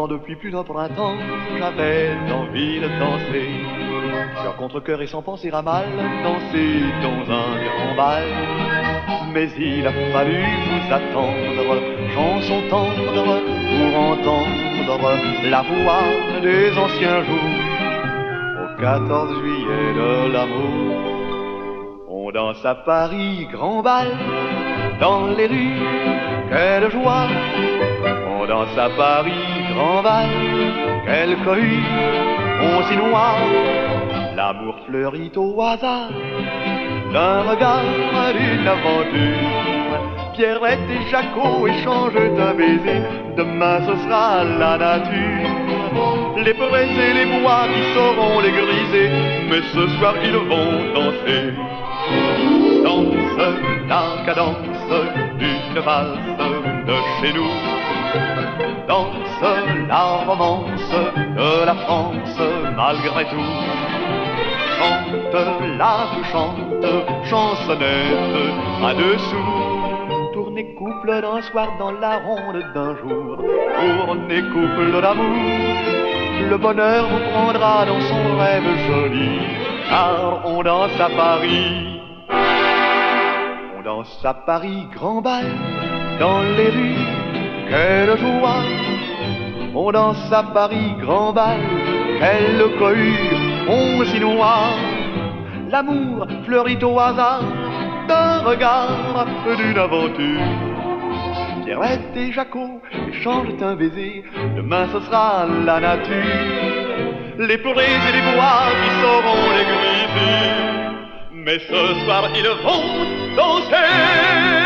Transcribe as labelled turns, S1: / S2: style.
S1: pourtant depuis plus d'un printemps, j'avais envie de danser. Cœur contre cœur et sans penser à mal, danser dans un grand bal. Mais il a fallu vous attendre, chanson tendre, pour entendre la voix des anciens jours. Au 14 juillet de l'amour, on danse à Paris, grand bal, dans les rues, quelle joie. On danse à Paris, grand bal, quelle cohue, on s'y noie. L'amour fleurit au hasard d'un regard, d'une aventure. Pierrette et Jaco échangent un baiser, demain ce sera la nature. Les prairies et les bois qui sauront les griser, mais ce soir ils vont danser. Danse la cadence d'une valse de chez nous. Danse la romance de la France malgré tout. Chante la touchante chansonnette à dessous. Tournez couple d'un soir dans la ronde d'un jour. Tournez couple d'amour. Le bonheur vous prendra dans son rêve joli, car on danse à Paris. On danse à Paris, grand bal, dans les rues, quelle joie. On danse à Paris, grand bal, quelle cohue, on s'y noie. L'amour fleurit au hasard d'un regard, d'une aventure. Pierrette et Jaco échangent un baiser, demain ce sera la nature. Les forêts et les bois qui sauront les griser, mais ce soir ils vont danser.